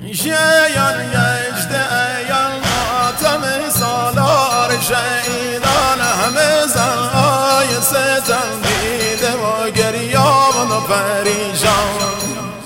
شیان گشته ایان ماتم سالار شهیدان همه زنهای ستم دیده و گریان و پریشان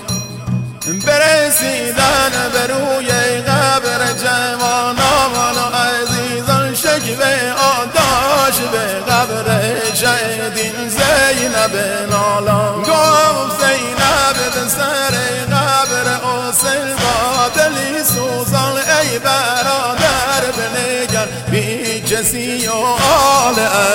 برسیدن به روی قبر جوانان و عزیزان شکوه آداش به قبر شهیدین زینب نالان گفت زینب به سر قبر حسین با دلی سوزان ای برادر بنگر بی کسی و آل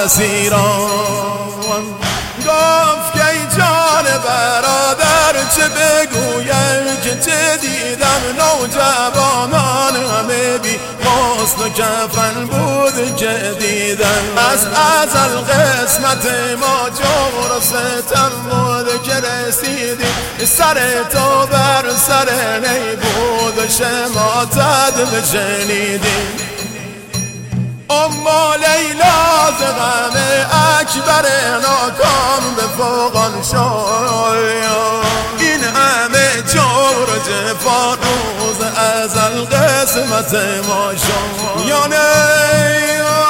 اسیران گفت که ای جان برادر چه بگویم که چه دیدم نوجوانان همه بی حسن و کفن بود که دیدم از ازل قسمت ما جور و ستم بود که رسیدیم سر تو بر سر نی بود و شماتت بشنیدیم اما لیلا ز غم اکبر ناکام به فوقان شاید این همه جور و جفا روز ازل قسمت ما شد یا نه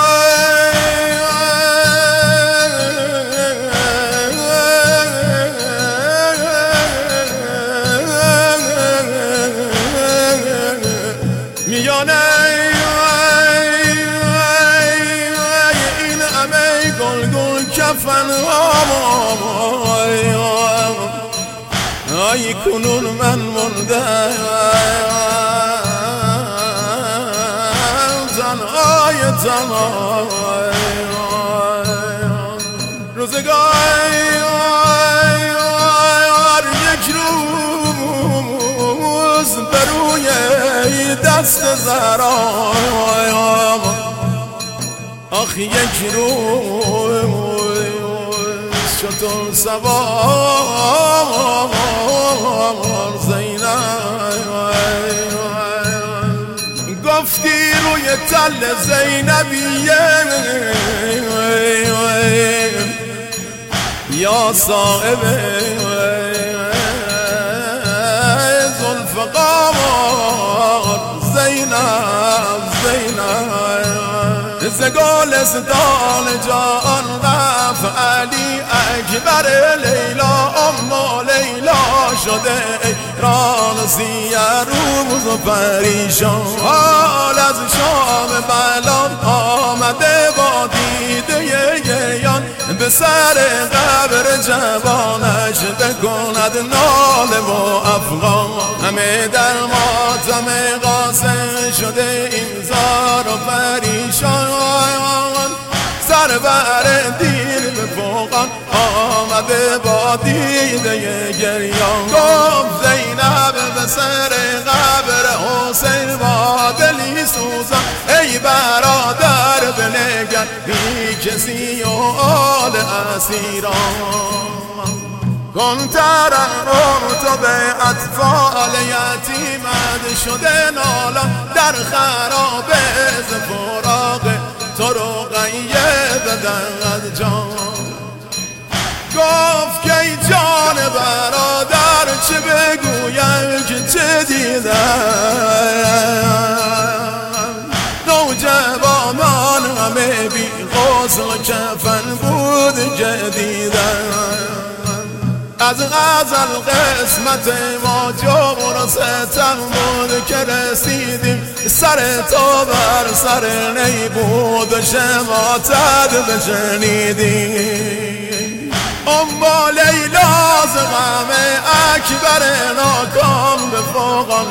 کفن ای کنون من مرده تنهای روزگار یک روز بروی دست زرا آخ یک روز شطور سوار زینب گفتی روی تل زینبیه یا صاحب ذوالفقار زینب ز گلستان جان رفت علی اکبر لیلا اما لیلا شده ایران سیه روز و پریشان حال از شام بلاد آمده با دیده گریان به سر قبر جوانش بکند ناله و افغان همه در ماتم قاسم شده این زار و پریشان سر بر دین به فوقان آمده با دیده گریان گفت زینب به سر قبر حسین با دلی سوزان ای برادر بنگر بی کسی و آل اسیران کن ترحم تو به اطفال یتیمت شده نالان در خراب ز فراق تو رو قیه بدن جان گفت که ای جان برادر چه بگویم که چه دیدم نوجوانان همه بی غسل و کفن بود که دیدم از ازل قسمت ما جور و ستم بود که رسیدیم سر تو بر سر نی بود و شماتت بشنیدیم اما لیلا ز غم اکبر ناکام به فوقان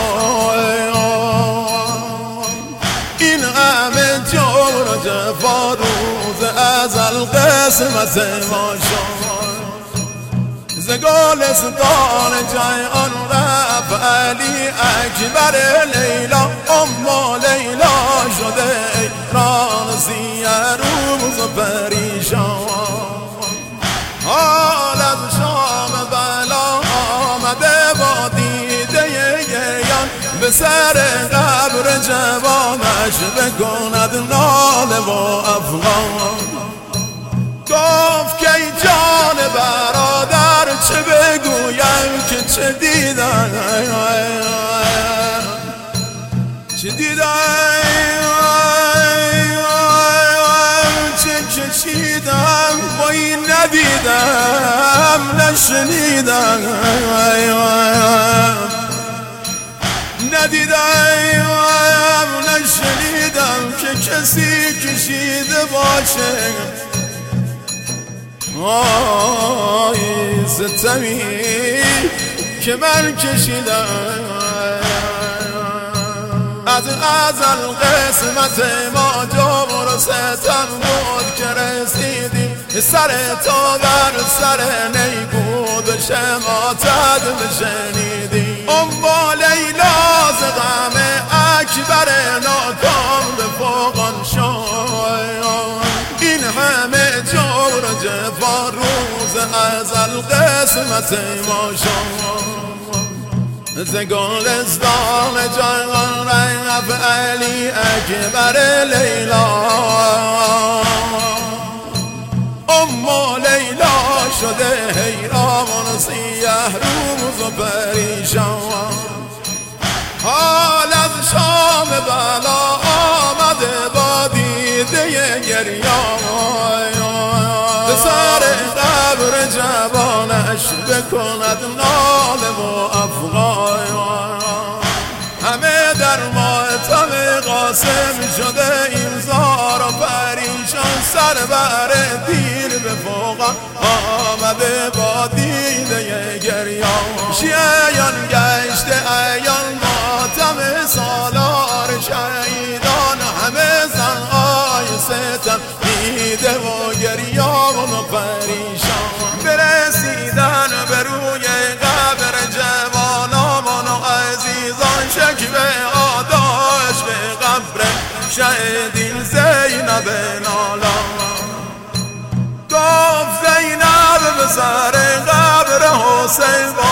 شاید این همه جور و جفا روز ازل قسمت ما شد ز گلستان جان رفت علی اکبر لیلا اما لیلا شده ایران سیه روز و پریشان حال از شام بلا آمده با دیده گریان به سر قبر جوانش بکند ناله و افغان گفت که ای جان برادر چه بگویم که چه دیدم نشنیدم نشنیدم که کسی کشیده باشه ستمی که من کشیدم از ازل قسمت ما جور و ستم بود که رسیدیم سر تا بر سر نیبود شماتت بشنیدیم با لیلا ز غم اکبر ناکام به فوقان شد این همه جور و جفا روز ازل قسمت ما شد ز گلستان جان رفت علی اکبر لیلا لیلا شده حیران سیه روز و پریشان حال از شام بلا آمده با دیده گریان به سر قبر جوانش بکند ناله و افغان همه در ماتم قاسم شده این زار و پریشان سر بر دیر به فوق آمده با دیده گریان شیعیان گشته ایان ماتم سالار شهیدان همه زنهای ستم دیده و گریان و پریشان برسیدن به روی قبر جوانان و عزیزان شکوه آداش به قبر شهیدین زینب نالا گفت زینب به سر قبر حسین